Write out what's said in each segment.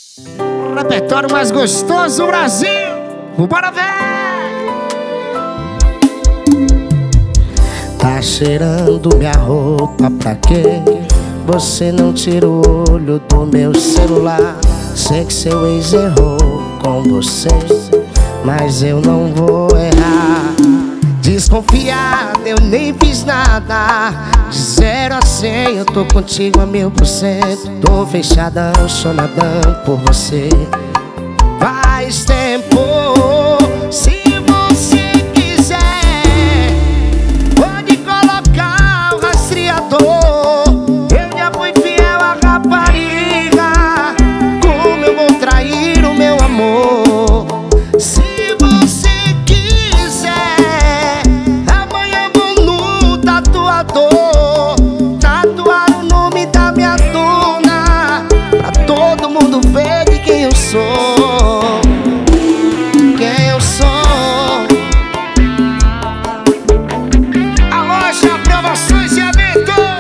Repertório mais gostoso do Brasil. Bora ver! Tá cheirando minha roupa pra quê? Você não tira o olho do meu celular. Sei que seu ex errou com você, mas eu não vou errar. Desconfiado, eu nem fiz nada. De 0 a 100 eu tô contigo a 1000%. Tô fechadão, sonadão por você. Faz tempo. Se você quiser, pode colocar o rastreador. Eu já fui fiel à rapariga. Como eu vou trair o meu amor? Se você quiser, amanhã vou no tatuador tatuar o nome da minha dona, pra todo mundo ver de quem eu sou. Quem eu sou. A loja Promoções e Eventos.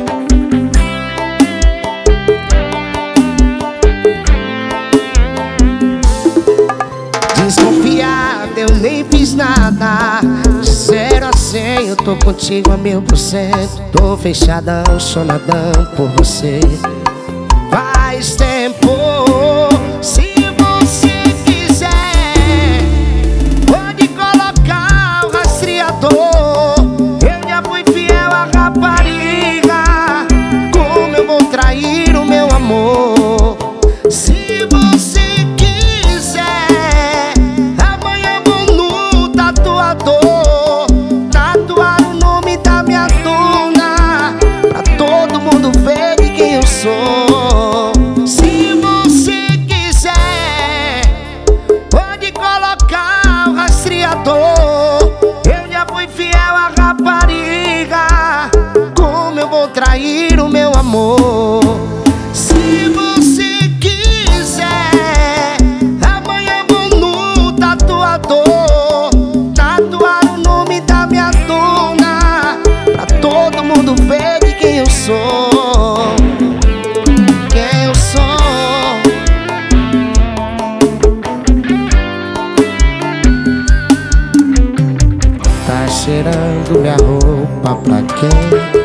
Desconfiado, eu nem fiz nada. De 0 a 100 eu tô contigo a 1000%. Tô fechadão, sonadão por você. Faz tempo. Se você quiser, pode colocar o rastreador. Eu já fui fiel à rapariga. Como eu vou trair o meu amor? Se você quiser, amanhã vou no tatuador tatuar o nome da minha dona, pra todo mundo ver de quem eu sou. Se você quiser, pode colocar o rastreador. Eu já fui fiel à rapariga. Como eu vou trair o meu amor? Se você quiser, amanhã vou no tatuador tatuar o nome da minha dona, pra todo mundo ver de quem eu sou. Quem eu sou. Tá cheirando minha roupa pra quem?